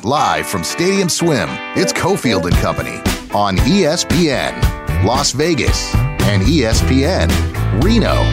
live from Stadium Swim, it's Cofield and Company on ESPN Las Vegas and ESPN Reno. All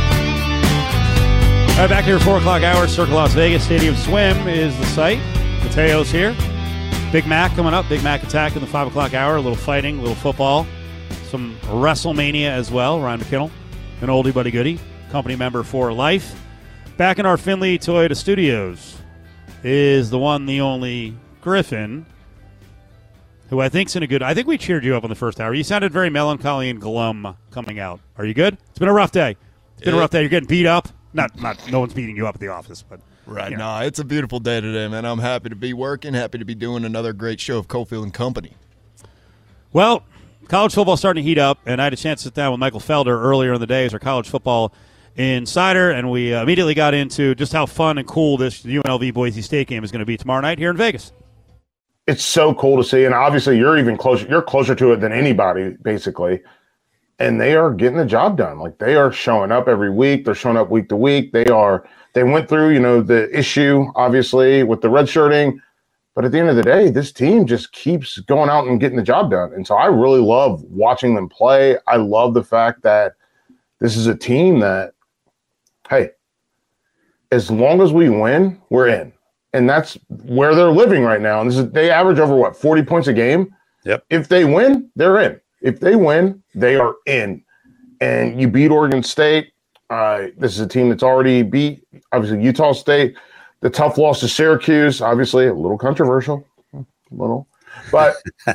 right, back here at 4 o'clock hour, Circle Las Vegas. Stadium Swim is the site. Mateo's here. Big Mac coming up. Big Mac Attack in the 5 o'clock hour. A little fighting, a little football. Some WrestleMania as well. Ryan McKinnell, an oldie buddy goodie. Company member for life. Back in our Findlay Toyota studios is the one, the only Griffin, who I think's in a good... I think we cheered you up on the first hour. You sounded very melancholy and glum coming out. Are you good? It's been a rough day. You're getting beat up. Not no one's beating you up at the office, but... Right. No, it's a beautiful day today, man. I'm happy to be working, happy to be doing another great show of Cofield and Company. Well, college football starting to heat up, and I had a chance to sit down with Michael Felder earlier in the day as our college football insider, and we immediately got into just how fun and cool this UNLV Boise State game is going to be tomorrow night here in Vegas. It's so cool to see, and obviously you're even closer. You're closer to it than anybody, basically. And they are getting the job done. Like, they are showing up every week. They're showing up week to week. They went through, the issue, obviously, with the redshirting. But at the end of the day, this team just keeps going out and getting the job done. And so I really love watching them play. I love the fact that this is a team that, hey, as long as we win, we're in. And that's where they're living right now. And they average over, 40 points a game? Yep. If they win, they're in. If they win, they are in. And you beat Oregon State. This is a team that's already beat, obviously, Utah State. The tough loss to Syracuse, obviously a little controversial. But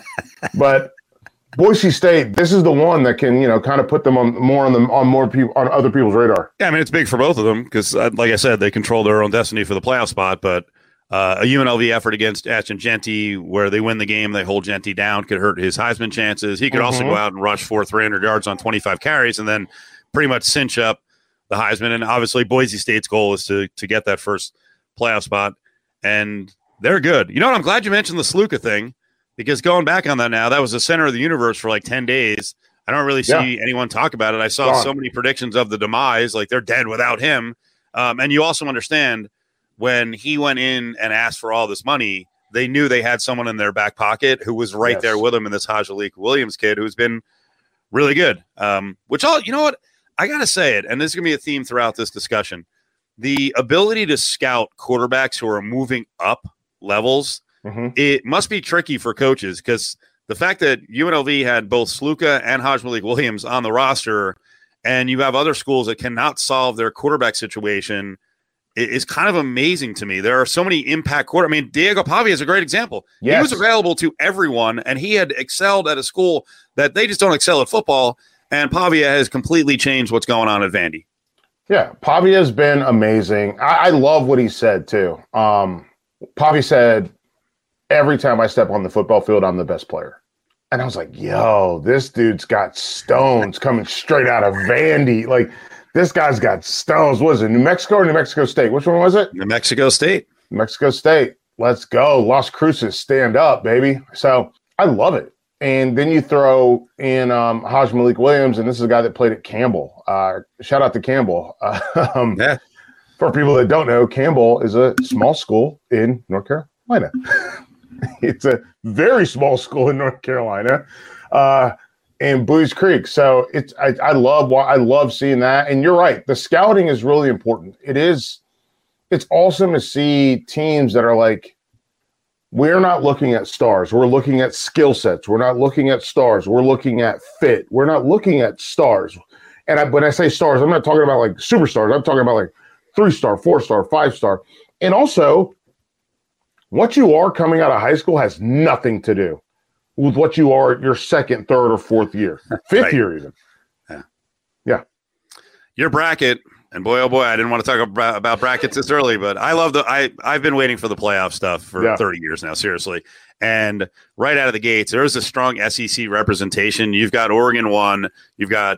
Boise State, this is the one that can, kind of put them on other people's radar. Yeah, I mean, it's big for both of them because, like I said, they control their own destiny for the playoff spot. But a UNLV effort against Ashton Jeanty, where they win the game, they hold Jeanty down, could hurt his Heisman chances. He could also go out and rush for 300 yards on 25 carries and then pretty much cinch up the Heisman. And obviously, Boise State's goal is to get that first playoff spot, and they're good. You know what? I'm glad you mentioned the Sluka thing. Because going back on that now, that was the center of the universe for like 10 days. I don't really see anyone talk about it. I saw so many predictions of the demise, like they're dead without him. And you also understand when he went in and asked for all this money, they knew they had someone in their back pocket who was right there with him in this Hajalik Williams kid who's been really good. You know what? I got to say it, and this is going to be a theme throughout this discussion. The ability to scout quarterbacks who are moving up levels, it must be tricky for coaches because the fact that UNLV had both Sluka and Hajmalik Williams on the roster, and you have other schools that cannot solve their quarterback situation, is kind of amazing to me. There are so many impact quarterbacks. I mean, Diego Pavia is a great example. Yes. He was available to everyone, and he had excelled at a school that they just don't excel at football, and Pavia has completely changed what's going on at Vandy. Yeah, Pavia has been amazing. I love what he said, too. Pavia said, every time I step on the football field, I'm the best player. And I was like, yo, this dude's got stones coming straight out of Vandy. Like, this guy's got stones. What is it, New Mexico or New Mexico State? Which one was it? New Mexico State. New Mexico State. Let's go. Las Cruces, stand up, baby. So I love it. And then you throw in Hajmalik Williams, and this is a guy that played at Campbell. Shout out to Campbell. For people that don't know, Campbell is a small school in North Carolina. It's a very small school in North Carolina, in Blues Creek. So I love seeing that. And you're right, the scouting is really important. It's awesome to see teams that are like, we're not looking at stars. We're looking at skill sets. We're not looking at stars. We're looking at fit. We're not looking at stars. And when I say stars, I'm not talking about like superstars. I'm talking about like 3-star, 4-star, 5-star. And also, what you are coming out of high school has nothing to do with what you are your second, third, or fourth year, fifth year even. Yeah. Your bracket, and boy, oh boy, I didn't want to talk about brackets this early, but I've been waiting for the playoff stuff for 30 years now, seriously. And right out of the gates, there's a strong SEC representation. You've got Oregon 1, you've got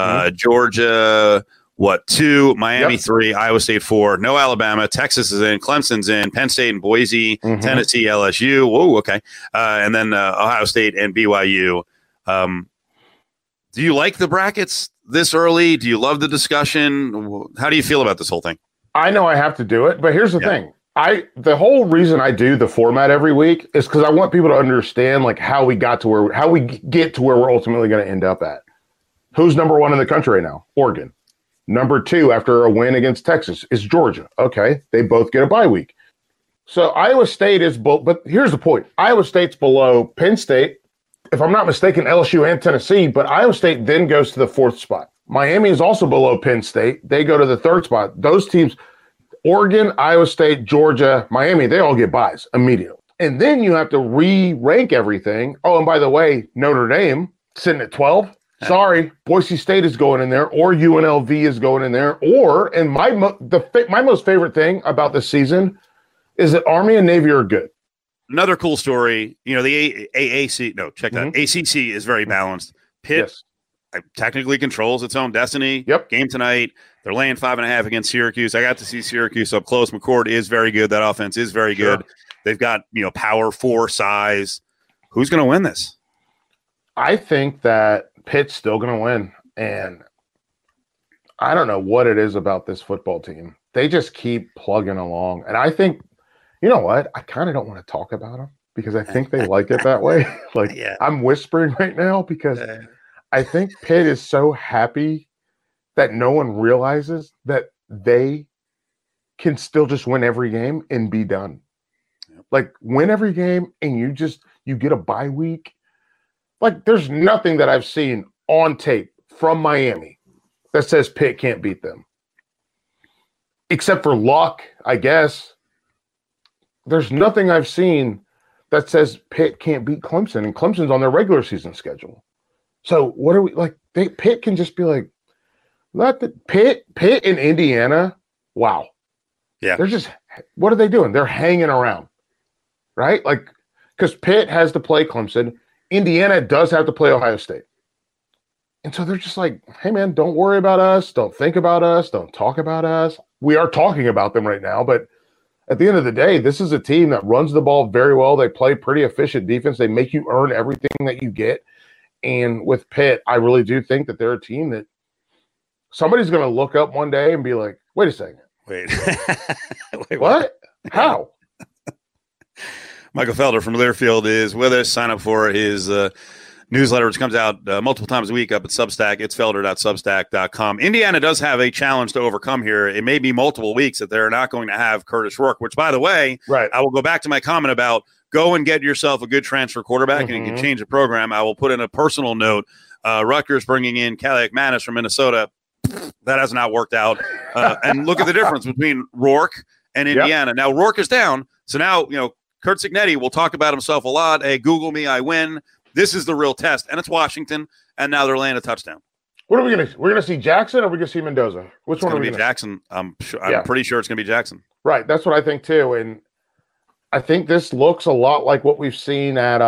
Georgia 2, Miami 3, Iowa State 4, no Alabama, Texas is in, Clemson's in, Penn State and Boise, Tennessee, LSU, and then Ohio State and BYU. Do you like the brackets this early? Do you love the discussion? How do you feel about this whole thing? I know I have to do it, but here's the thing. The whole reason I do the format every week is because I want people to understand like how we get to where we're ultimately going to end up at. Who's number 1 in the country right now? Oregon. Number 2 after a win against Texas is Georgia. Okay, they both get a bye week. So Iowa State is but here's the point. Iowa State's below Penn State, if I'm not mistaken, LSU and Tennessee, but Iowa State then goes to the 4th spot. Miami is also below Penn State. They go to the 3rd spot. Those teams, Oregon, Iowa State, Georgia, Miami, they all get buys immediately. And then you have to re-rank everything. Oh, and by the way, Notre Dame sitting at 12. Sorry, Boise State is going in there, or UNLV is going in there, or, and my most favorite thing about this season is that Army and Navy are good. Another cool story, the AAC, no, check that. ACC is very balanced. Pitt technically controls its own destiny. Yep. Game tonight. They're laying 5.5 against Syracuse. I got to see Syracuse up close. McCord is very good. That offense is very good. They've got, power, 4 size. Who's going to win this? I think that Pitt's still going to win. And I don't know what it is about this football team. They just keep plugging along. And I think, you know what? I kind of don't want to talk about them because I think they like it that way. I'm whispering right now because I think Pitt is so happy that no one realizes that they can still just win every game and be done. Yep. Like win every game and you get a bye week. Like there's nothing that I've seen on tape from Miami that says Pitt can't beat them. Except for luck, I guess. There's nothing I've seen that says Pitt can't beat Clemson, and Clemson's on their regular season schedule. So what are we like? Pitt can just be like, let the Pitt in Indiana. Wow. Yeah. They're just, what are they doing? They're hanging around, right? Like, because Pitt has to play Clemson. Indiana does have to play Ohio State. And so they're just like, hey, man, don't worry about us. Don't think about us. Don't talk about us. We are talking about them right now. But at the end of the day, this is a team that runs the ball very well. They play pretty efficient defense. They make you earn everything that you get. And with Pitt, I really do think that they're a team that somebody's going to look up one day and be like, wait a second. Wait, what? How? Michael Felder from Learfield is with us. Sign up for his newsletter, which comes out multiple times a week up at Substack. It's felder.substack.com. Indiana does have a challenge to overcome here. It may be multiple weeks that they're not going to have Curtis Rourke, which, by the way, I will go back to my comment about go and get yourself a good transfer quarterback and you can change the program. I will put in a personal note. Rutgers bringing in Caliac Manis from Minnesota. That has not worked out. And look at the difference between Rourke and Indiana. Yep. Now, Rourke is down. So now, Kurt Cignetti will talk about himself a lot. Hey, Google me, I win. This is the real test. And it's Washington. And now they're laying a touchdown. What are we going to – we're going to see Jackson or are we going to see Mendoza? Which one are we going to see? Jackson. I'm pretty sure it's going to be Jackson. Right. That's what I think too. And I think this looks a lot like what we've seen at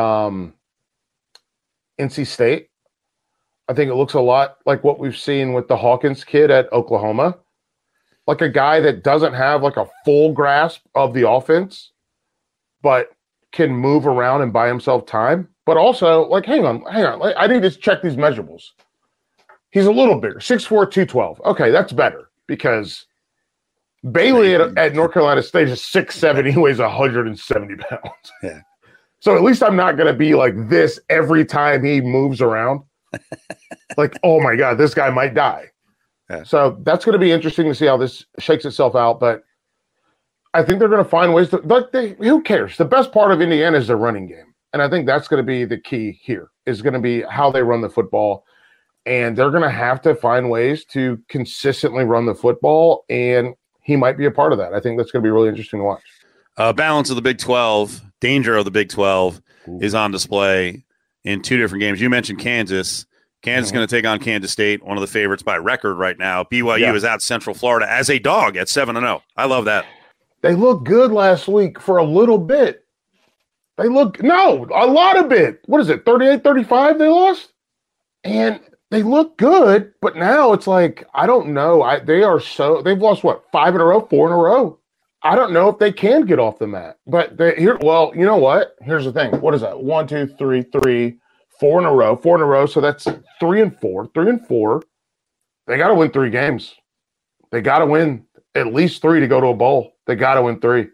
NC State. I think it looks a lot like what we've seen with the Hawkins kid at Oklahoma. Like a guy that doesn't have like a full grasp of the offense, but can move around and buy himself time. But also, like, hang on. I need to check these measurables. He's a little bigger, 6'4", 212. Okay, that's better because Bailey at North Carolina State is 6'7". He weighs 170 pounds. Yeah. So at least I'm not going to be like this every time he moves around. Like, oh my God, this guy might die. Yeah. So that's going to be interesting to see how this shakes itself out. But I think they're going to find ways to, who cares? The best part of Indiana is their running game. And I think that's going to be the key here, is going to be how they run the football. And they're going to have to find ways to consistently run the football. And he might be a part of that. I think that's going to be really interesting to watch. Balance of the Big 12, danger of the Big 12 is on display in two different games. You mentioned Kansas. Kansas is going to take on Kansas State, one of the favorites by record right now. BYU is at Central Florida as a dog at 7-0. I love that. They looked good last week for a little bit. A lot of bit. What is it, 38-35 they lost? And they look good, but now it's like, I don't know. They've lost, 5 in a row, 4 in a row. I don't know if they can get off the mat. But you know what? Here's the thing. What is that? 1, 2, 3, 4 in a row. 4 in a row. So that's 3 and 4. 3 and 4. They got to win 3 games. They got to win at least 3 to go to a bowl. They got to win 3.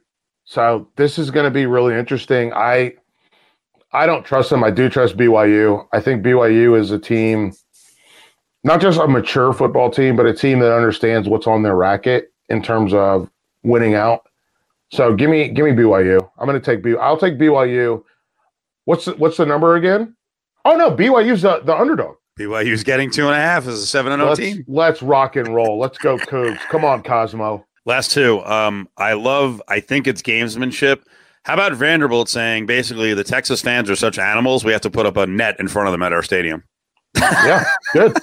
So this is going to be really interesting. I don't trust them. I do trust BYU. I think BYU is a team, not just a mature football team, but a team that understands what's on their racket in terms of winning out. So give me BYU. I'm going to take BYU. I'll take BYU. What's the number again? Oh no, BYU's the underdog. BYU's getting 2.5 as a 7-0 team. Let's rock and roll. Let's go Cougs. Come on, Cosmo. Last two. I think it's gamesmanship. How about Vanderbilt saying basically the Texas fans are such animals, we have to put up a net in front of them at our stadium? Yeah, good.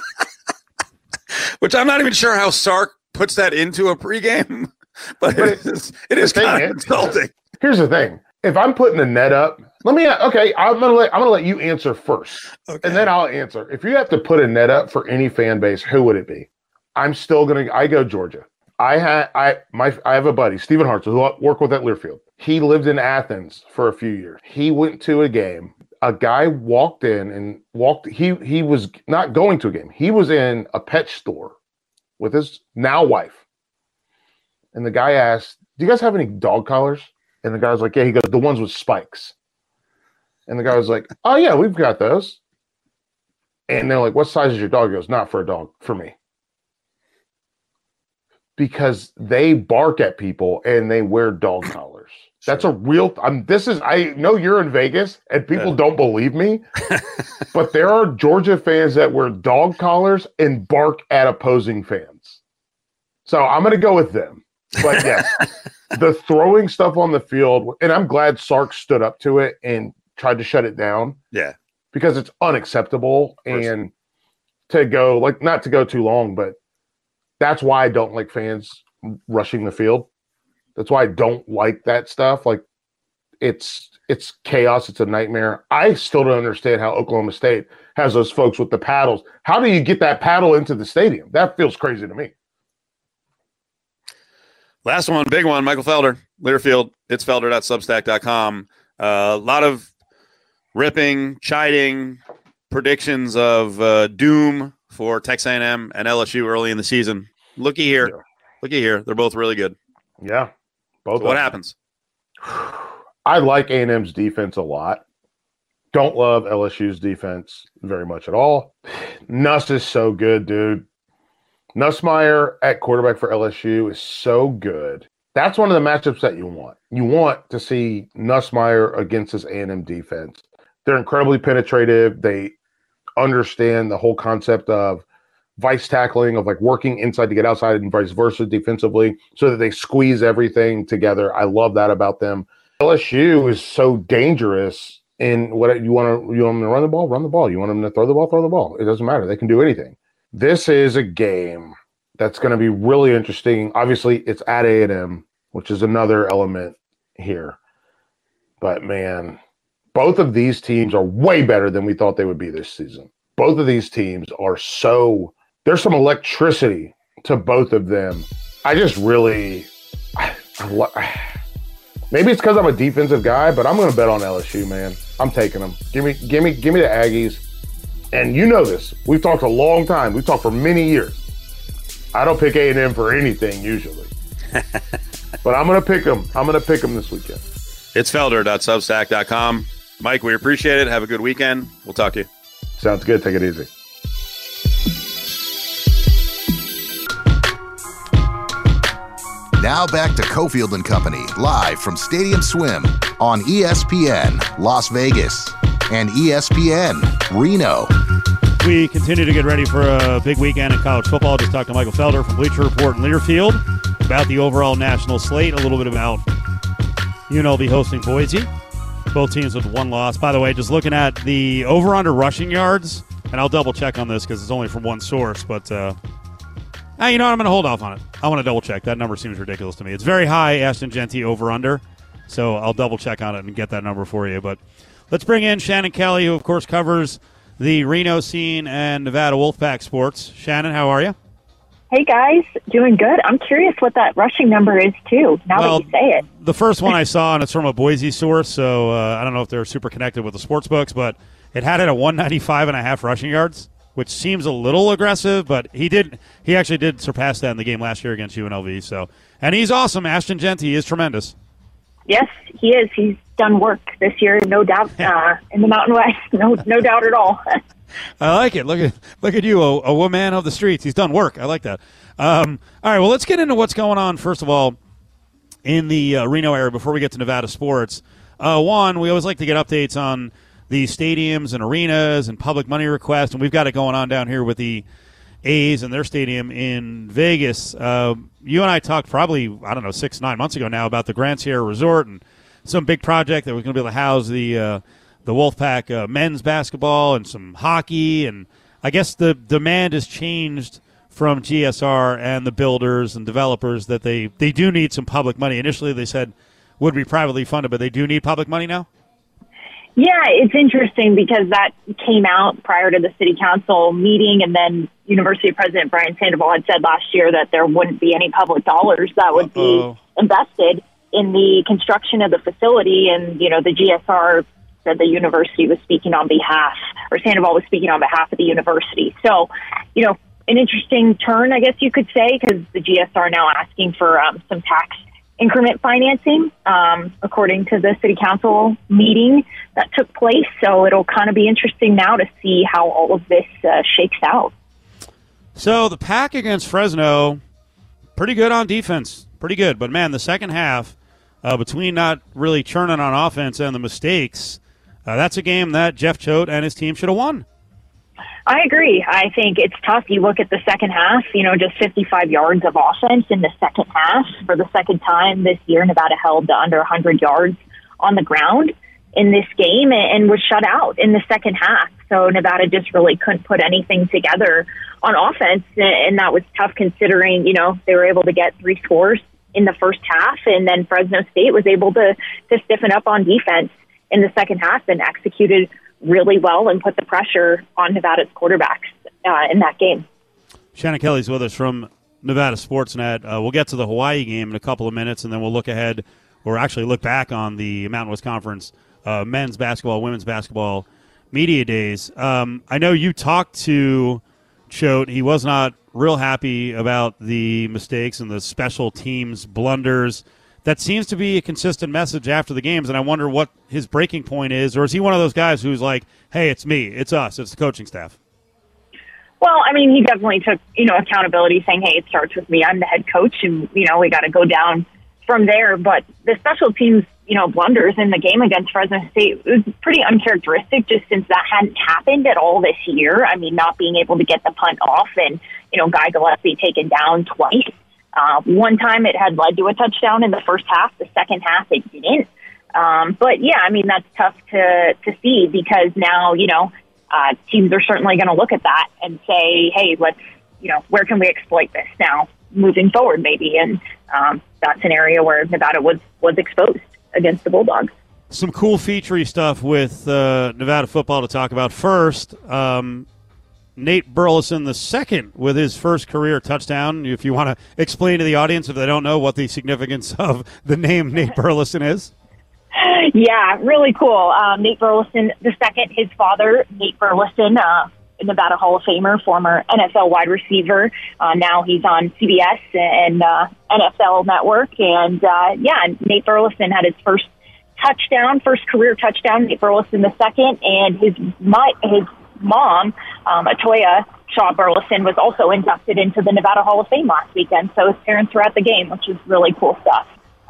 Which I'm not even sure how Sark puts that into a pregame, but it is kind of insulting. Here's the thing. If I'm putting a net up, I'm gonna let you answer first. Okay. And then I'll answer. If you have to put a net up for any fan base, who would it be? I go Georgia. I have a buddy, Stephen Hartz, who I work with at Learfield. He lived in Athens for a few years. He went to a game. A guy walked in. He was not going to a game. He was in a pet store with his now wife. And the guy asked, "Do you guys have any dog collars?" And the guy was like, "Yeah." He goes, "The ones with spikes." And the guy was like, "Oh yeah, we've got those." And they're like, "What size is your dog?" He goes, "Not for a dog, for me." Because they bark at people and they wear dog collars. That's a real. I know you're in Vegas and people don't believe me, but there are Georgia fans that wear dog collars and bark at opposing fans. So I'm going to go with them. But yes, the throwing stuff on the field, and I'm glad Sark stood up to it and tried to shut it down. Yeah, because it's unacceptable, and to go not to go too long, but that's why I don't like fans rushing the field. That's why I don't like that stuff. Like it's chaos. It's a nightmare. I still don't understand how Oklahoma State has those folks with the paddles. How do you get that paddle into the stadium? That feels crazy to me. Last one, big one, Michael Felder, Learfield. It's felder.substack.com. A lot of ripping, chiding, predictions of doom for Texas A&M and LSU early in the season. Looky here. They're both really good. Yeah. Both. So what happens? I like A&M's defense a lot. Don't love LSU's defense very much at all. Nuss is so good, dude. Nussmeier at quarterback for LSU is so good. That's one of the matchups that you want. You want to see Nussmeier against his A&M defense. They're incredibly penetrative. They understand the whole concept of vice tackling, of like working inside to get outside and vice versa defensively, so that they squeeze everything together. I love that about them. LSU is so dangerous in what you want them to run the ball, run the ball. You want them to throw the ball. It doesn't matter. They can do anything. This is a game that's going to be really interesting. Obviously, it's at A&M, which is another element here. But man, both of these teams are way better than we thought they would be this season. Both of these teams are there's some electricity to both of them. I just really, maybe it's because I'm a defensive guy, but I'm going to bet on LSU, man. I'm taking them. Give me the Aggies. And you know this. We've talked a long time. We've talked for many years. I don't pick A&M for anything usually. But I'm going to pick them. I'm going to pick them this weekend. It's felder.substack.com. Mike, we appreciate it. Have a good weekend. We'll talk to you. Sounds good. Take it easy. Now back to Cofield and Company, live from Stadium Swim on ESPN Las Vegas and ESPN Reno. We continue to get ready for a big weekend in college football. Just talked to Michael Felder from Bleacher Report in Learfield about the overall national slate, a little bit about UNLV hosting Boise. Both teams with one loss. By the way, just looking at the over-under rushing yards, and I'll double-check on this because it's only from one source, but you know what? I'm going to hold off on it. I want to double-check. That number seems ridiculous to me. It's very high, Ashton Jeanty over-under, so I'll double-check on it and get that number for you. But let's bring in Shannon Kelly, who, of course, covers the Reno scene and Nevada Wolfpack sports. Shannon, how are you? Hey, guys. Doing good. I'm curious what that rushing number is, too, now that you say it. The first one I saw, and it's from a Boise source, so I don't know if they're super connected with the sports books, but it had it at 195.5 rushing yards, which seems a little aggressive, but he actually did surpass that in the game last year against UNLV. So, and he's awesome. Ashton Jeanty is tremendous. Yes, he is. He's done work this year, no doubt, in the Mountain West. No doubt at all. I like it. Look at you, a woman of the streets. He's done work. I like that. All right, well, let's get into what's going on, first of all, in the Reno area before we get to Nevada sports. One, we always like to get updates on the stadiums and arenas and public money requests, and we've got it going on down here with the A's and their stadium in Vegas. You and I talked probably, 6-9 months ago now about the Grand Sierra Resort and some big project that was going to be able to house the Wolfpack men's basketball and some hockey. And I guess the demand has changed from GSR and the builders and developers that they do need some public money. Initially they said would be privately funded, but they do need public money now? Yeah, it's interesting because that came out prior to the city council meeting, and then University President Brian Sandoval had said last year that there wouldn't be any public dollars that would be invested in the construction of the facility. And, the GSR said the university was speaking on behalf, or Sandoval was speaking on behalf of the university. So, an interesting turn, I guess you could say, because the GSR now asking for some tax increment financing, according to the city council meeting that took place. So it'll kind of be interesting now to see how all of this shakes out. So the Pack against Fresno, pretty good on defense, pretty good. But, man, the second half, between not really churning on offense and the mistakes, that's a game that Jeff Choate and his team should have won. I agree. I think it's tough. You look at the second half, just 55 yards of offense in the second half. For the second time this year, Nevada held to under 100 yards on the ground in this game and was shut out in the second half. So Nevada just really couldn't put anything together on offense, and that was tough considering, they were able to get 3 scores in the first half, and then Fresno State was able to stiffen up on defense in the second half and executed really well and put the pressure on Nevada's quarterbacks in that game. Shannon Kelly's with us from Nevada Sportsnet. We'll get to the Hawaii game in a couple of minutes, and then we'll look ahead, or actually look back on the Mountain West Conference men's basketball, women's basketball media days. I know you talked to Choate. He was not real happy about the mistakes and the special teams blunders. That seems to be a consistent message after the games, and I wonder what his breaking point is, or is he one of those guys who's like, hey, it's me, it's us, it's the coaching staff? Well, he definitely took, accountability, saying, hey, it starts with me. I'm the head coach, and, we got to go down from there. But the special teams, blunders in the game against Fresno State was pretty uncharacteristic just since that hadn't happened at all this year. Not being able to get the punt off and, Guy Gillespie taken down twice. One time it had led to a touchdown in the first half. The second half it didn't. But yeah, that's tough to see because now, teams are certainly going to look at that and say, hey, let's, where can we exploit this now moving forward maybe? And that's an area where Nevada was exposed against the Bulldogs. Some cool featurey stuff with Nevada football to talk about. First, Nate Burleson II with his first career touchdown. If you want to explain to the audience, if they don't know, what the significance of the name Nate Burleson is. Yeah, really cool. Nate Burleson II, his father, Nate Burleson, Nevada Hall of Famer, former NFL wide receiver. Now he's on CBS and NFL Network. And, Nate Burleson had his first career touchdown, Nate Burleson II, and his mom, Atoya Shaw Burleson, was also inducted into the Nevada Hall of Fame last weekend. So his parents were at the game, which is really cool stuff.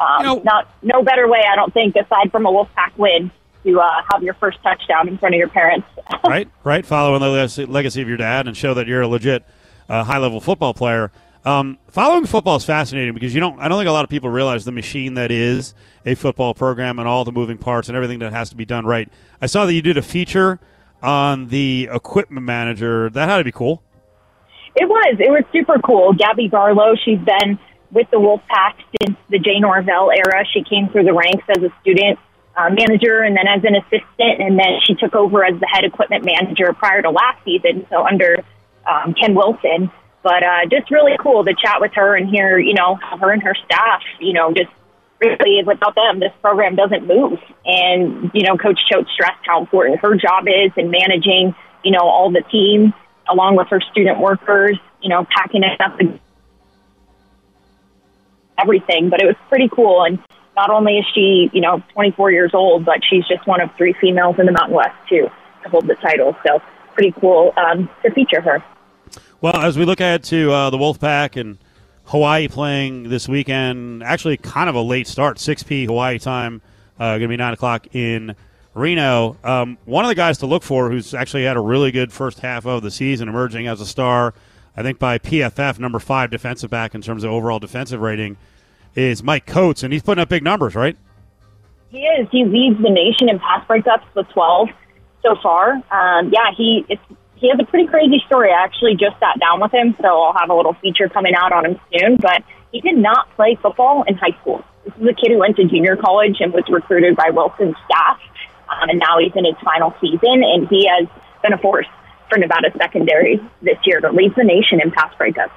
No better way, I don't think, aside from a Wolfpack win, to have your first touchdown in front of your parents. Right. Following the legacy of your dad and show that you're a legit high-level football player. Following football is fascinating because I don't think a lot of people realize the machine that is a football program and all the moving parts and everything that has to be done right. I saw that you did a feature on the equipment manager. That had to be cool. It was super cool. Gabby Barlow, she's been with the Wolfpack since the Jay Norvell era. She came through the ranks as a student manager and then as an assistant, and then she took over as the head equipment manager prior to last season, so under Ken Wilson. But just really cool to chat with her and hear, her and her staff, just really without them, this program doesn't move. And, Coach Choate stressed how important her job is in managing, all the team along with her student workers, packing it up and everything. But it was pretty cool. And, not only is she, 24 years old, but she's just one of 3 females in the Mountain West, too, to hold the title. So pretty cool to feature her. Well, as we look ahead to the Wolfpack and Hawaii playing this weekend, actually kind of a late start, 6 p. Hawaii time, going to be 9 o'clock in Reno. One of the guys to look for who's actually had a really good first half of the season, emerging as a star, I think by PFF, number 5 defensive back in terms of overall defensive rating, is Mike Coates, and he's putting up big numbers, right? He is. He leads the nation in pass breakups with 12 so far. He has a pretty crazy story. I actually just sat down with him, so I'll have a little feature coming out on him soon. But he did not play football in high school. This is a kid who went to junior college and was recruited by Wilson's staff, and now he's in his final season, and he has been a force for Nevada secondary this year to lead the nation in pass breakups.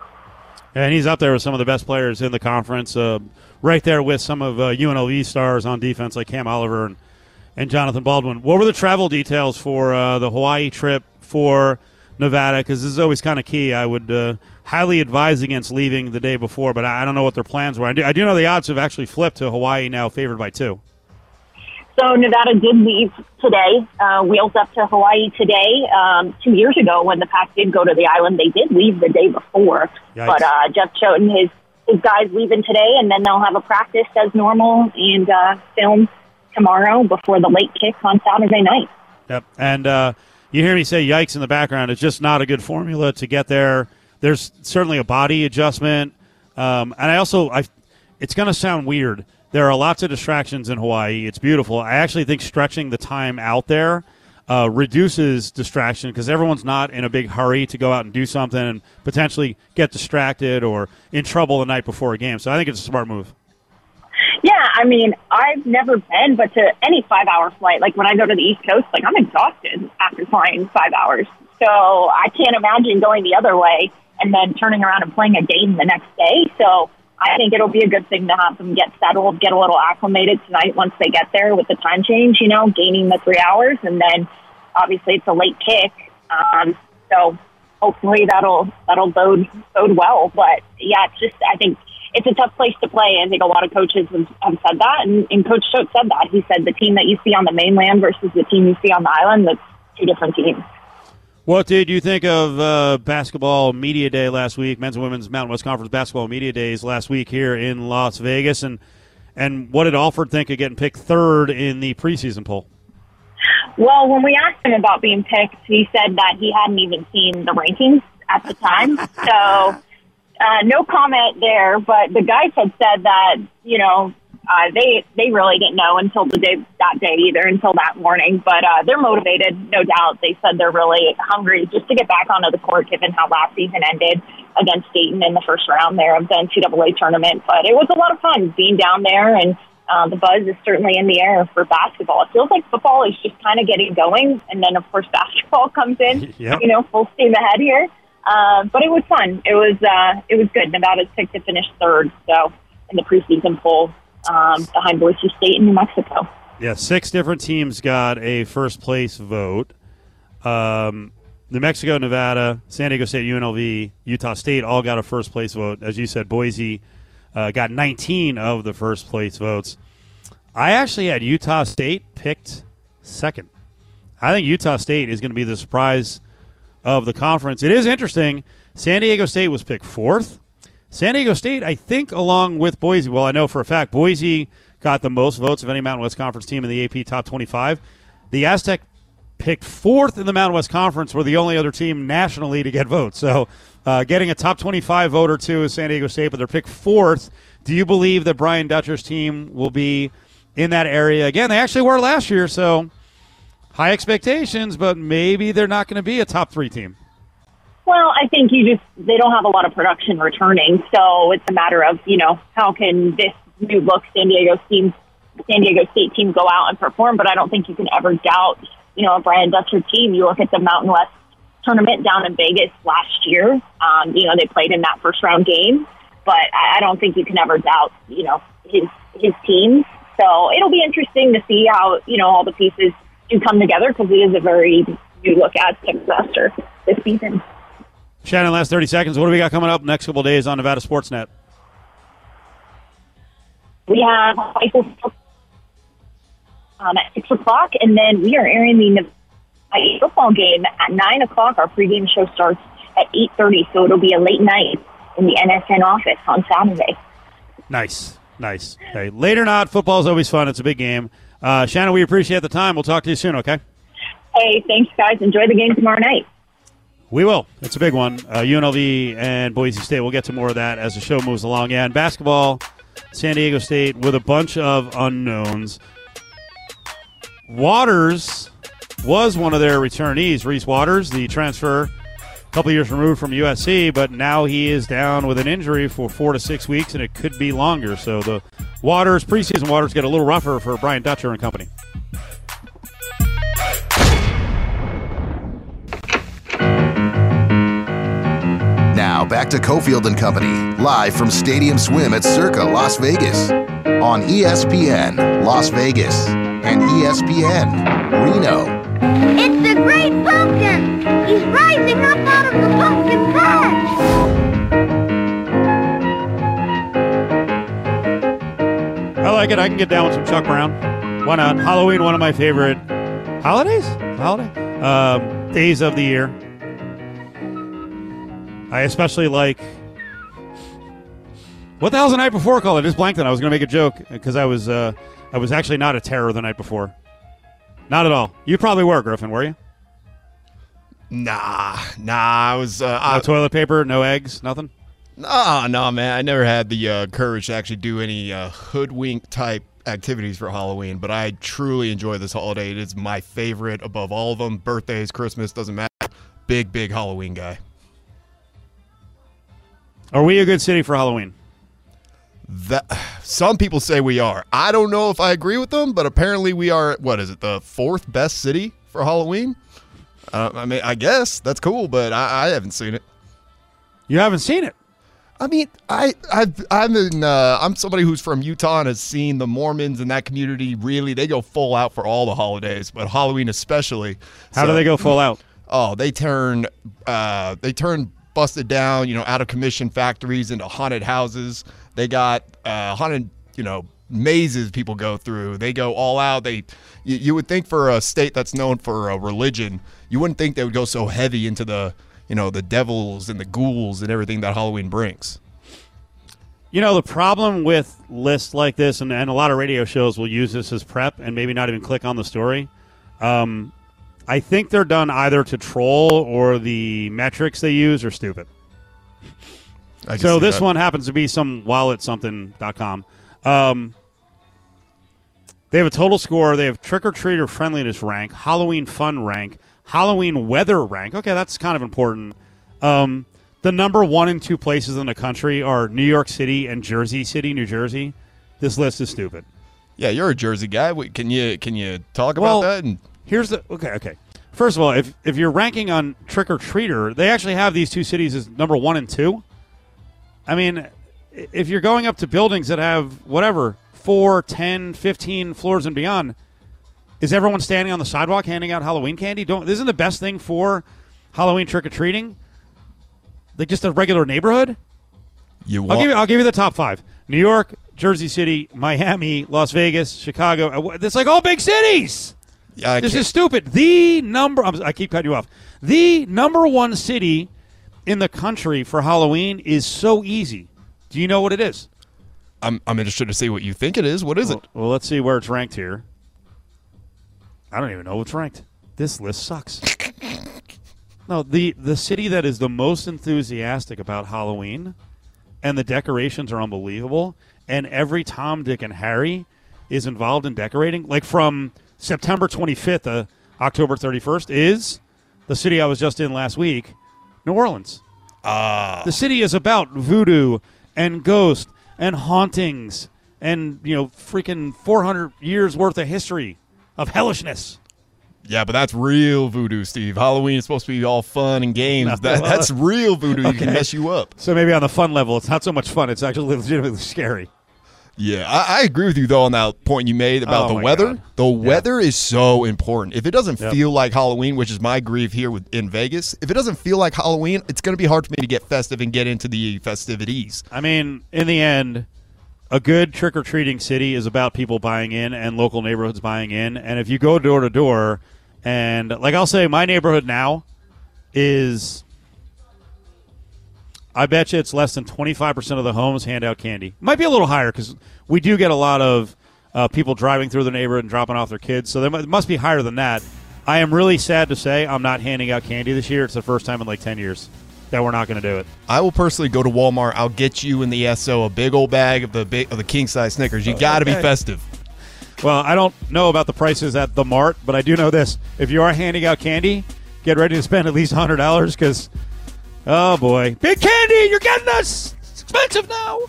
And he's up there with some of the best players in the conference, right there with some of UNLV stars on defense like Cam Oliver and Jonathan Baldwin. What were the travel details for the Hawaii trip for Nevada? Because this is always kind of key. I would highly advise against leaving the day before, but I don't know what their plans were. I do know the odds have actually flipped to Hawaii now, favored by 2. So Nevada did leave today, wheels up to Hawaii today. 2 years ago when the Pack did go to the island, they did leave the day before. Yikes. But Jeff Choate his guys leaving today, and then they'll have a practice as normal and film tomorrow before the late kick on Saturday night. Yep, and you hear me say yikes in the background. It's just not a good formula to get there. There's certainly a body adjustment. And it's going to sound weird. There are lots of distractions in Hawaii. It's beautiful. I actually think stretching the time out there reduces distraction because everyone's not in a big hurry to go out and do something and potentially get distracted or in trouble the night before a game. So I think it's a smart move. Yeah, I mean, I've never been, but to any 5-hour flight, like when I go to the East Coast, like I'm exhausted after flying 5 hours. So I can't imagine going the other way and then turning around and playing a game the next day. So I think it'll be a good thing to have them get settled, get a little acclimated tonight once they get there with the time change, gaining the 3 hours. And then obviously it's a late kick. So hopefully that'll bode well. But yeah, I think it's a tough place to play. I think a lot of coaches have said that. And Coach Choate said that. He said the team that you see on the mainland versus the team you see on the island, that's 2 different teams. What did you think of basketball media day last week, men's and women's Mountain West Conference basketball media days last week here in Las Vegas? And what did Alford think of getting picked 3rd in the preseason poll? Well, when we asked him about being picked, he said that he hadn't even seen the rankings at the time. So no comment there. But the guys had said that, they really didn't know until that day either, until that morning. But they're motivated, no doubt. They said they're really hungry just to get back onto the court, given how last season ended against Dayton in the first round there of the NCAA tournament. But it was a lot of fun being down there, and the buzz is certainly in the air for basketball. It feels like football is just kind of getting going, and then, of course, basketball comes in, Yep. Full steam ahead here. But it was fun. It was good. Nevada's picked to finish 3rd, so in the preseason poll, behind Boise State and New Mexico. Yeah, 6 different teams got a first-place vote. New Mexico, Nevada, San Diego State, UNLV, Utah State all got a first-place vote. As you said, Boise got 19 of the first-place votes. I actually had Utah State picked 2nd. I think Utah State is going to be the surprise of the conference. It is interesting. San Diego State was picked 4th. San Diego State, I think, along with Boise, well, I know for a fact, Boise got the most votes of any Mountain West Conference team in the AP Top 25. The Aztec picked 4th in the Mountain West Conference, were the only other team nationally to get votes. So getting a Top 25 vote or 2 is San Diego State, but they're picked 4th. Do you believe that Brian Dutcher's team will be in that area? Again, they actually were last year, so high expectations, but maybe they're not going to be a top 3 team. Well, I think they don't have a lot of production returning, so it's a matter of, how can this new look San Diego State team go out and perform, but I don't think you can ever doubt, a Brian Dutcher team. You look at the Mountain West tournament down in Vegas last year, they played in that first round game, but I don't think you can ever doubt, his team. So it'll be interesting to see how, all the pieces do come together because it is a very new look Aztec roster this season. Shannon, last 30 seconds. What do we got coming up next couple of days on Nevada Sportsnet? We have high school at 6 o'clock, and then we are airing the Nevada football game at 9 o'clock. Our pregame show starts at 8:30, so it'll be a late night in the NSN office on Saturday. Nice. Hey, late or not, football is always fun. It's a big game. Shannon, we appreciate the time. We'll talk to you soon, okay? Hey, thanks, guys. Enjoy the game tomorrow night. We will. It's a big one. UNLV and Boise State. We'll get to more of that as the show moves along. Yeah, and basketball, San Diego State with a bunch of unknowns. Waters was one of their returnees. Reese Waters, the transfer, a couple years removed from USC, but now he is down with an injury for 4 to 6 weeks, and it could be longer. So the preseason Waters get a little rougher for Brian Dutcher and company. Now back to Cofield and Company, live from Stadium Swim at Circa Las Vegas on ESPN Las Vegas and ESPN Reno. It's the Great Pumpkin! He's rising up out of the pumpkin patch! I like it. I can get down with some Chuck Brown. Why not? Halloween, one of my favorite days of the year. I especially like. What the hell's the night before called? I just blanked on. I was going to make a joke because I was actually not a terror the night before. Not at all. You probably were, Griffin, were you? Nah. I was. No toilet paper, no eggs, nothing. No, man. I never had the courage to actually do any hoodwink type activities for Halloween, but I truly enjoy this holiday. It is my favorite above all of them. Birthdays, Christmas, doesn't matter. Big Halloween guy. Are we a good city for Halloween? Some people say we are. I don't know if I agree with them, but apparently we are, what is it, the 4th best city for Halloween? I mean, I guess that's cool, but I haven't seen it. You haven't seen it? I mean, I'm somebody who's from Utah and has seen the Mormons in that community. Really, they go full out for all the holidays, but Halloween especially. How do they go full out? Oh, they turn busted down, out of commission factories into haunted houses. They got haunted, mazes people go through. They go all out. You would think for a state that's known for religion, you wouldn't think they would go so heavy into the, the devils and the ghouls and everything that Halloween brings. The problem with lists like this, and a lot of radio shows will use this as prep and maybe not even click on the story. I think they're done either to troll or the metrics they use are stupid. So this one happens to be some wallet-something.com. They have a total score. They have trick-or-treater friendliness rank, Halloween fun rank, Halloween weather rank. Okay, that's kind of important. The number 1 and 2 places in the country are New York City and Jersey City, New Jersey. This list is stupid. Yeah, you're a Jersey guy. Can you talk about that? Here's the okay. First of all, if you're ranking on trick or treater, they actually have these 2 cities as number 1 and 2. I mean, if you're going up to buildings that have 4, 10, 15 floors and beyond, is everyone standing on the sidewalk handing out Halloween candy? Isn't the best thing for Halloween trick or treating like just a regular neighborhood? I'll give you the top 5: New York, Jersey City, Miami, Las Vegas, Chicago. It's like all big cities. Yeah, this is stupid. I keep cutting you off. The number 1 city in the country for Halloween is so easy. Do you know what it is? I'm interested to see what you think it is. What is it? Well, let's see where it's ranked here. I don't even know what's ranked. This list sucks. No, the city that is the most enthusiastic about Halloween, and the decorations are unbelievable, and every Tom, Dick, and Harry is involved in decorating, like from September 25th to October 31st, is the city I was just in last week, New Orleans. The city is about voodoo and ghosts and hauntings and, freaking 400 years worth of history of hellishness. Yeah, but that's real voodoo, Steve. Halloween is supposed to be all fun and games. That's real voodoo. Okay. You can mess you up. So maybe on the fun level, it's not so much fun. It's actually legitimately scary. Yeah, I agree with you, though, on that point you made about the weather. God. The weather is so important. If it doesn't feel like Halloween, which is my grief here in Vegas, if it doesn't feel like Halloween, it's going to be hard for me to get festive and get into the festivities. I mean, in the end, a good trick-or-treating city is about people buying in and local neighborhoods buying in. And if you go door to door, and like I'll say, my neighborhood now is, I bet you it's less than 25% of the homes hand out candy. Might be a little higher because we do get a lot of people driving through the neighborhood and dropping off their kids. So it must be higher than that. I am really sad to say I'm not handing out candy this year. It's the first time in like 10 years that we're not going to do it. I will personally go to Walmart. I'll get you and the SO a big old bag of the king size Snickers. You got to be festive. Well, I don't know about the prices at the Mart, but I do know this: if you are handing out candy, get ready to spend at least $100 because, oh boy, big candy! You're getting us. It's expensive now.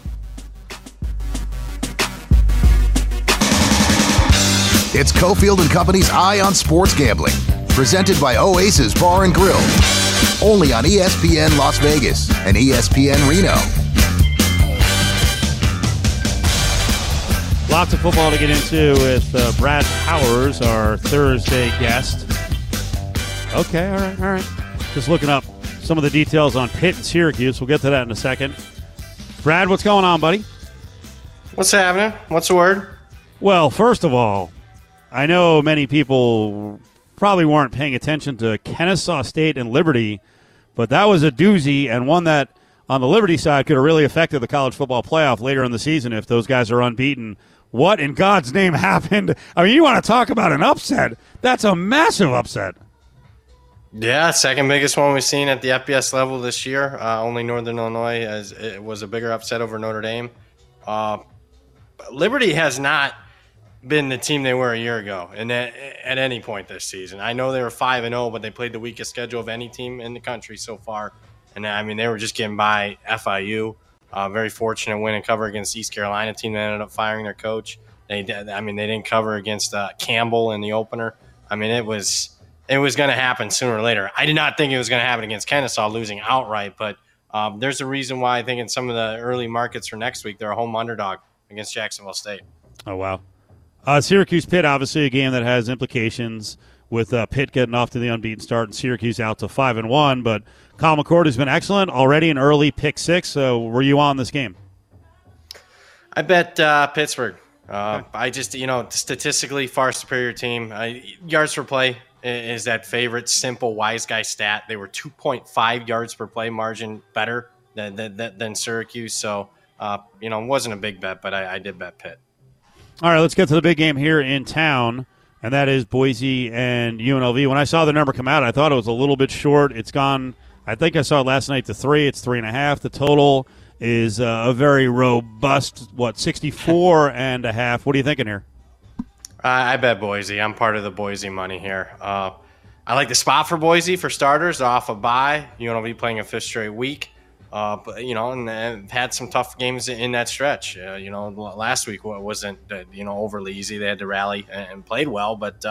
It's Cofield and Company's Eye on Sports Gambling, presented by Oasis Bar and Grill. Only on ESPN Las Vegas and ESPN Reno. Lots of football to get into with Brad Powers, our Thursday guest. Okay, all right. Just looking up some of the details on Pitt and Syracuse. We'll get to that in a second. Brad, what's going on, buddy? What's happening? What's the word? Well, first of all, I know many people probably weren't paying attention to Kennesaw State and Liberty, but that was a doozy and one that on the Liberty side could have really affected the college football playoff later in the season if those guys are unbeaten. What in God's name happened? I mean, you want to talk about an upset. That's a massive upset. Yeah, second biggest one we've seen at the FBS level this year. Only Northern Illinois it was a bigger upset over Notre Dame. Liberty has not been the team they were a year ago and at any point this season. I know they were 5-0, but they played the weakest schedule of any team in the country so far. And I mean, they were just getting by FIU. Very fortunate win and cover against East Carolina team that ended up firing their coach. They didn't cover against Campbell in the opener. I mean, it was going to happen sooner or later. I did not think it was going to happen against Kennesaw, losing outright, but there's a reason why I think in some of the early markets for next week, they're a home underdog against Jacksonville State. Oh, wow. Syracuse-Pitt, obviously a game that has implications with Pitt getting off to the unbeaten start and Syracuse out to 5-1. But Kyle McCord has been excellent already, an early pick six. So were you on this game? I bet Pittsburgh. I just, statistically far superior team. Yards per play is that favorite simple wise guy stat. They were 2.5 yards per play margin better than Syracuse. So, it wasn't a big bet, but I did bet Pitt. All right, let's get to the big game here in town, and that is Boise and UNLV. When I saw the number come out, I thought it was a little bit short. It's gone, I think I saw it last night, to 3. It's 3.5. The total is a very robust, 64.5. What are you thinking here? I bet Boise. I'm part of the Boise money here. I like the spot for Boise for starters. They're off a bye. UNLV playing a fifth straight week. And had some tough games in that stretch. Last week wasn't overly easy. They had to rally and played well. But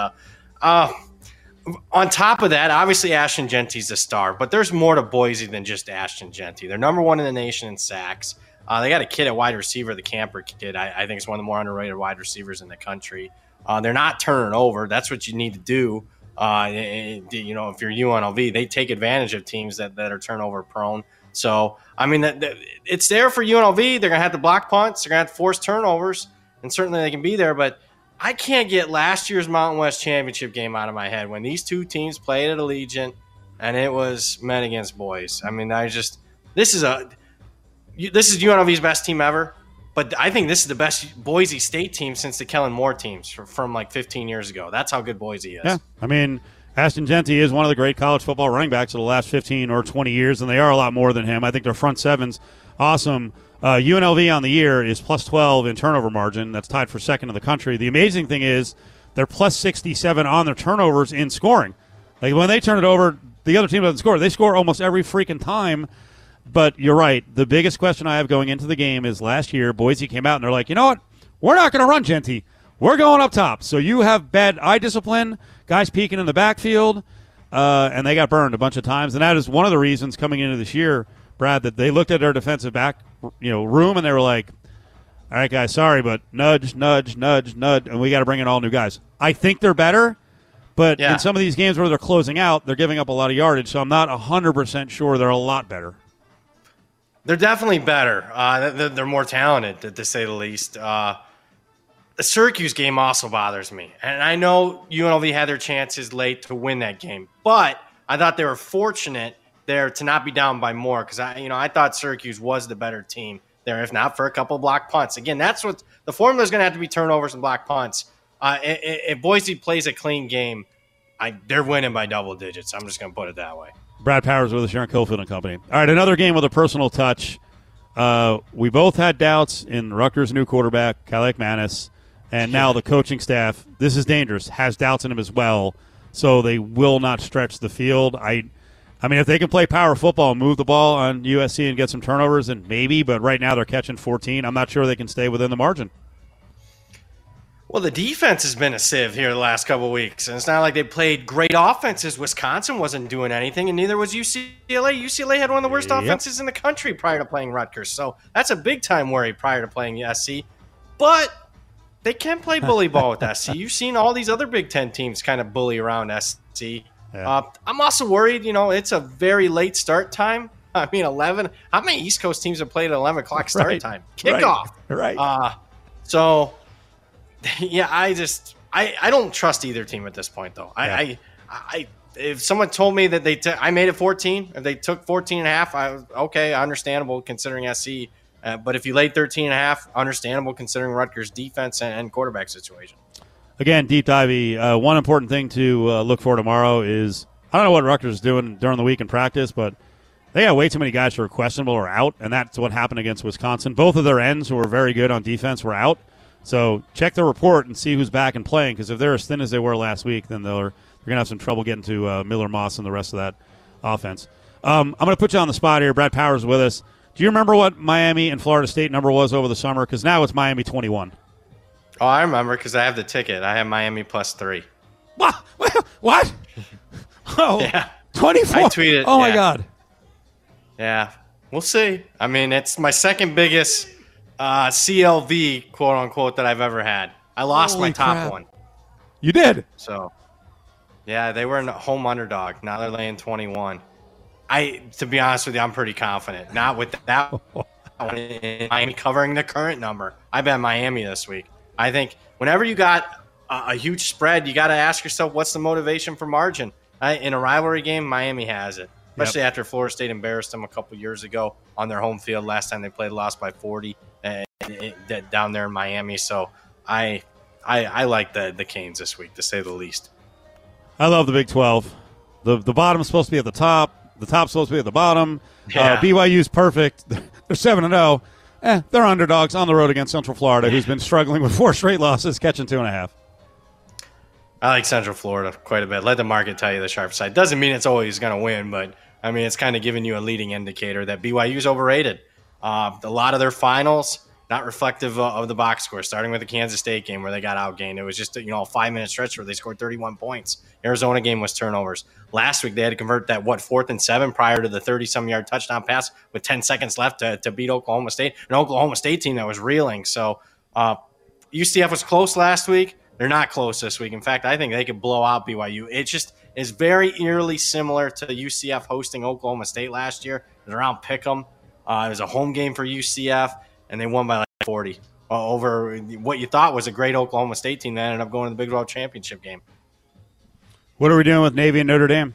on top of that, obviously Ashton Genty's a star. But there's more to Boise than just Ashton Genty. They're number one in the nation in sacks. They got a kid at wide receiver, the Camper kid. I think it's one of the more underrated wide receivers in the country. They're not turning over. That's what you need to do. If you're UNLV, they take advantage of teams that are turnover prone. So, I mean, it's there for UNLV. They're going to have to block punts. They're going to have to force turnovers, and certainly they can be there. But I can't get last year's Mountain West Championship game out of my head when these two teams played at Allegiant, and it was men against boys. I mean, this is UNLV's best team ever, but I think this is the best Boise State team since the Kellen Moore teams from like 15 years ago. That's how good Boise is. Yeah, I mean, Ashton Genty is one of the great college football running backs of the last 15 or 20 years, and they are a lot more than him. I think their front seven's awesome. UNLV on the year is plus 12 in turnover margin. That's tied for second in the country. The amazing thing is they're plus 67 on their turnovers in scoring. Like when they turn it over, the other team doesn't score. They score almost every freaking time. But you're right. The biggest question I have going into the game is last year Boise came out and they're like, you know what? We're not going to run Genty. We're going up top. So you have bad eye discipline, guys peeking in the backfield, and they got burned a bunch of times. And that is one of the reasons coming into this year, Brad, that they looked at their defensive back room and they were like, all right, guys, sorry, but nudge, nudge, nudge, nudge, and we got to bring in all new guys. I think they're better, but in some of these games where they're closing out, they're giving up a lot of yardage, so I'm not 100% sure they're a lot better. They're definitely better. They're more talented, to say the least. The Syracuse game also bothers me. And I know UNLV had their chances late to win that game. But I thought they were fortunate there to not be down by more because I thought Syracuse was the better team there, if not for a couple block punts. Again, that's what the formula is going to have to be: turnovers and block punts. If Boise plays a clean game, they're winning by double digits. I'm just going to put it that way. Brad Powers with us here on Cofield and Company. All right, another game with a personal touch. We both had doubts in Rutgers' new quarterback, Kyle Manis, and now the coaching staff, this is dangerous, has doubts in him as well, so they will not stretch the field. I mean, if they can play power football and move the ball on USC and get some turnovers, then maybe, but right now they're catching 14. I'm not sure they can stay within the margin. Well, the defense has been a sieve here the last couple of weeks, and it's not like they played great offenses. Wisconsin wasn't doing anything, and neither was UCLA. UCLA had one of the worst offenses in the country prior to playing Rutgers, so that's a big-time worry prior to playing SC. But they can play bully ball with SC. You've seen all these other Big Ten teams kind of bully around SC. Yeah. I'm also worried, it's a very late start time. I mean, 11. How many East Coast teams have played at 11 o'clock start time? Kickoff. Right. So, yeah, I don't trust either team at this point, though. Yeah. If someone told me that I made it 14, if they took 14 and a half, okay, understandable considering SC. But if you laid 13 and a half, understandable considering Rutgers' defense and quarterback situation. Again, deep divey. One important thing to look for tomorrow is, I don't know what Rutgers is doing during the week in practice, but they got way too many guys who are questionable or out, and that's what happened against Wisconsin. Both of their ends who were very good on defense were out. So check the report and see who's back and playing, because if they're as thin as they were last week, then they're going to have some trouble getting to Miller Moss and the rest of that offense. I'm going to put you on the spot here. Brad Powers with us. Do you remember what Miami and Florida State number was over the summer? Because now it's Miami 21. Oh, I remember because I have the ticket. I have Miami +3. What? Oh, yeah. 24. I tweeted. Oh, my God. Yeah, we'll see. I mean, it's my second biggest CLV, quote unquote, that I've ever had. I lost Holy my top crap. one. You did? So, yeah, they were a home underdog. Now they're laying 21. To be honest with you, I'm pretty confident. Not with that Miami covering the current number. I bet Miami this week. I think whenever you got a huge spread, you got to ask yourself, what's the motivation for margin? In a rivalry game, Miami has it, especially after Florida State embarrassed them a couple years ago on their home field. Last time they played, lost by 40 down there in Miami. So I like the Canes this week, to say the least. I love the Big 12. The bottom's supposed to be at the top. The top's supposed to be at the bottom. Yeah. BYU's perfect. They're 7-0. They're underdogs on the road against Central Florida, who's been struggling with 4 straight losses, catching 2.5. I like Central Florida quite a bit. Let the market tell you the sharp side. Doesn't mean it's always going to win, but, I mean, it's kind of giving you a leading indicator that BYU's overrated. A lot of their finals, not reflective of the box score, starting with the Kansas State game where they got outgained. It was just a 5-minute stretch where they scored 31 points. Arizona game was turnovers. Last week they had to convert that 4th and 7 prior to the 30-some-yard touchdown pass with 10 seconds left to beat Oklahoma State, an Oklahoma State team that was reeling. So UCF was close last week. They're not close this week. In fact, I think they could blow out BYU. It just is very eerily similar to UCF hosting Oklahoma State last year. It was around Pick'em. It was a home game for UCF, and they won by 40 over what you thought was a great Oklahoma State team that ended up going to the Big 12 championship game. What are we doing with Navy and Notre Dame?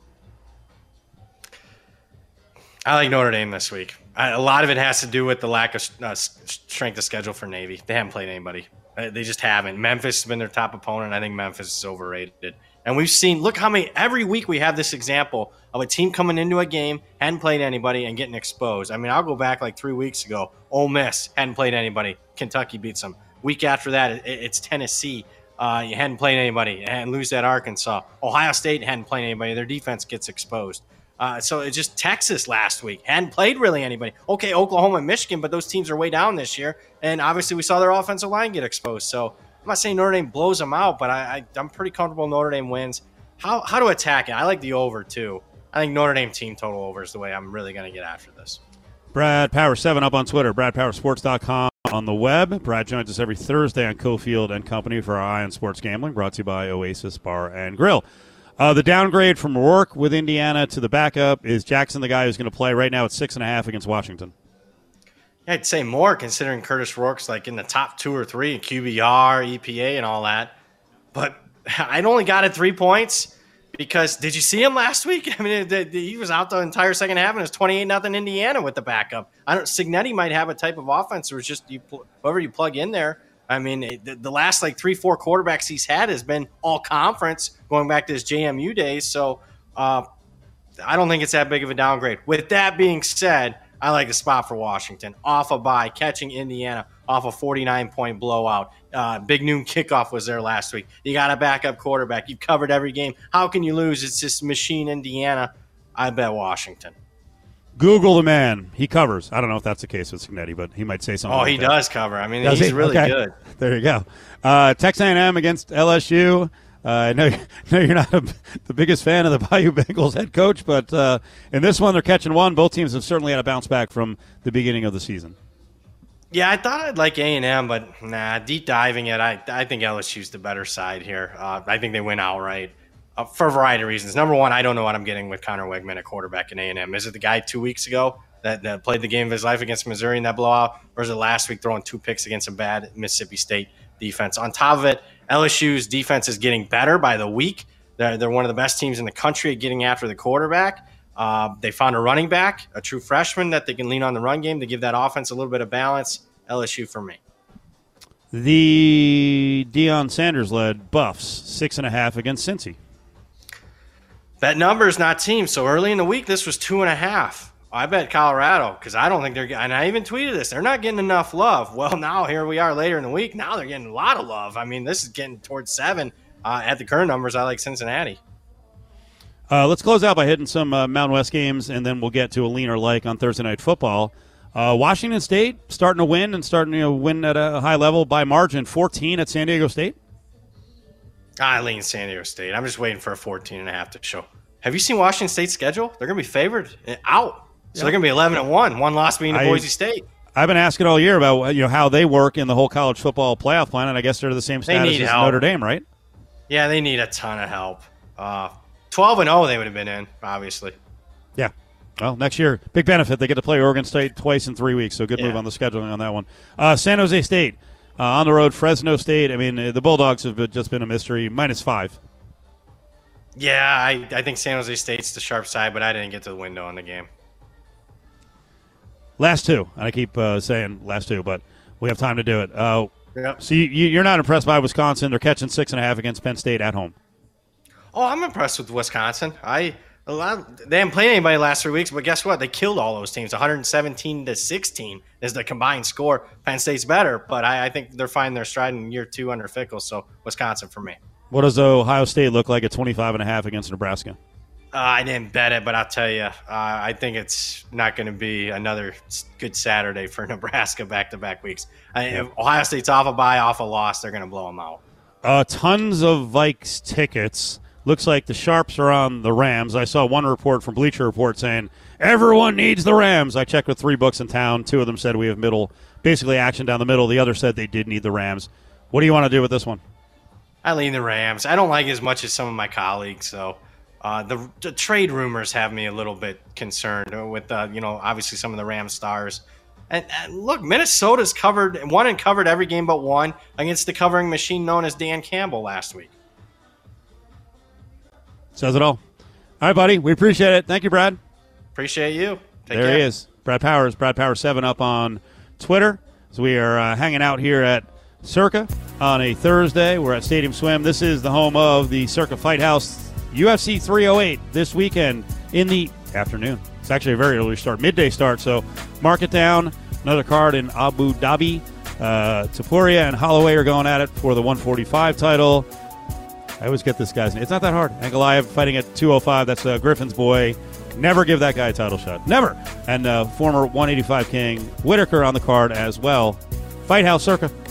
I like Notre Dame this week. A lot of it has to do with the lack of strength of schedule for Navy. They haven't played anybody. They just haven't. Memphis has been their top opponent. I think Memphis is overrated. And we've seen, look how many, every week we have this example of a team coming into a game, hadn't played anybody, and getting exposed. I mean, I'll go back like 3 weeks ago. Ole Miss hadn't played anybody. Kentucky beats them. Week after that, it's Tennessee. You hadn't played anybody and lose at Arkansas. Ohio State hadn't played anybody. Their defense gets exposed. So it's just Texas last week. Hadn't played really anybody. Okay, Oklahoma and Michigan, but those teams are way down this year. And obviously we saw their offensive line get exposed. So I'm not saying Notre Dame blows them out, but I'm pretty comfortable Notre Dame wins. How to attack it? I like the over, too. I think Notre Dame team total over is the way I'm really going to get after this. Brad Power 7 up on Twitter, BradPowerSports.com on the web. Brad joins us every Thursday on Cofield and Company for our Eye on Sports Gambling, brought to you by Oasis Bar and Grill. The downgrade from Rourke with Indiana to the backup is Jackson, the guy who's going to play right now at 6.5 against Washington. I'd say more considering Curtis Rourke's like in the top 2 or 3 in QBR, EPA, and all that. But I'd only got it 3 points because did you see him last week? I mean, he was out the entire second half and it was 28-0 Indiana with the backup. Signetti might have a type of offense where it's just whoever you plug in there. I mean, the last like 3-4 quarterbacks he's had has been all conference going back to his JMU days. So I don't think it's that big of a downgrade. With that being said, I like the spot for Washington. Off a bye, catching Indiana off a 49-point blowout. Big noon kickoff was there last week. You got a backup quarterback. You've covered every game. How can you lose? It's just machine Indiana. I bet Washington. Google the man. He covers. I don't know if that's the case with Signetti, but he might say something. Oh, he does cover. I mean, he's really good. There you go. Texas A&M against LSU. I know you're not the biggest fan of the Bayou Bengals head coach, but in this one they're catching one. Both teams have certainly had a bounce back from the beginning of the season. Yeah, I thought I'd like A&M, but deep diving it, I think LSU's the better side here. I think they win outright for a variety of reasons. Number one, I don't know what I'm getting with Connor Wegman at quarterback in A&M. Is it the guy 2 weeks ago that played the game of his life against Missouri in that blowout, or is it last week throwing 2 picks against a bad Mississippi State defense? On top of it, LSU's defense is getting better by the week. They're one of the best teams in the country at getting after the quarterback. They found a running back, a true freshman that they can lean on the run game to give that offense a little bit of balance. LSU for me. The Deion Sanders-led Buffs, 6.5 against Cincy. That number is not team. So early in the week, this was 2.5. I bet Colorado because I don't think they're – and I even tweeted this. They're not getting enough love. Well, now here we are later in the week. Now they're getting a lot of love. I mean, this is getting towards 7. At the current numbers, I like Cincinnati. Let's close out by hitting some Mountain West games, and then we'll get to a leaner like on Thursday Night Football. Washington State starting to win and starting to win at a high level by margin, 14 at San Diego State. I lean San Diego State. I'm just waiting for a 14.5 to show. Have you seen Washington State's schedule? They're going to be favored out. So they're going to be 11-1. One loss being to Boise State. I've been asking all year about how they work in the whole college football playoff plan, and I guess they're the same status as Notre Dame, right? Yeah, they need a ton of help. 12-0 they would have been in, obviously. Yeah. Well, next year, big benefit. They get to play Oregon State twice in 3 weeks, so good move on the scheduling on that one. San Jose State, on the road, Fresno State. I mean, the Bulldogs have just been a mystery, -5. Yeah, I think San Jose State's the sharp side, but I didn't get to the window on the game. Last two, and I keep saying last two, but we have time to do it. Yep. So you're not impressed by Wisconsin. They're catching 6.5 against Penn State at home. Oh, I'm impressed with Wisconsin. They haven't played anybody the last 3 weeks, but guess what? They killed all those teams. 117-16 is the combined score. Penn State's better, but I think they're finding their stride in year 2 under Fickell, so Wisconsin for me. What does Ohio State look like at 25.5 against Nebraska? I didn't bet it, but I'll tell you, I think it's not going to be another good Saturday for Nebraska back-to-back weeks. If Ohio State's off a bye, off a loss, they're going to blow them out. Tons of Vikes tickets. Looks like the Sharps are on the Rams. I saw one report from Bleacher Report saying, everyone needs the Rams. I checked with 3 books in town. 2 of them said we have basically action down the middle. The other said they did need the Rams. What do you want to do with this one? I lean the Rams. I don't like it as much as some of my colleagues, so the trade rumors have me a little bit concerned with, obviously some of the Rams stars. And look, Minnesota's won and covered every game but one against the covering machine known as Dan Campbell last week. Says it all. All right, buddy. We appreciate it. Thank you, Brad. Appreciate you. Take there care. He is. Brad Powers, Brad Powers 7 up on Twitter. So we are hanging out here at Circa on a Thursday. We're at Stadium Swim. This is the home of the Circa Fight House UFC 308 this weekend in the afternoon. It's actually a very early start, midday start, so mark it down. Another card in Abu Dhabi. Tapuria and Holloway are going at it for the 145 title. I always get this guy's name. It's not that hard. Ankalaev fighting at 205. That's Griffin's boy. Never give that guy a title shot. Never. And former 185 king Whitaker on the card as well. Fight House Circa.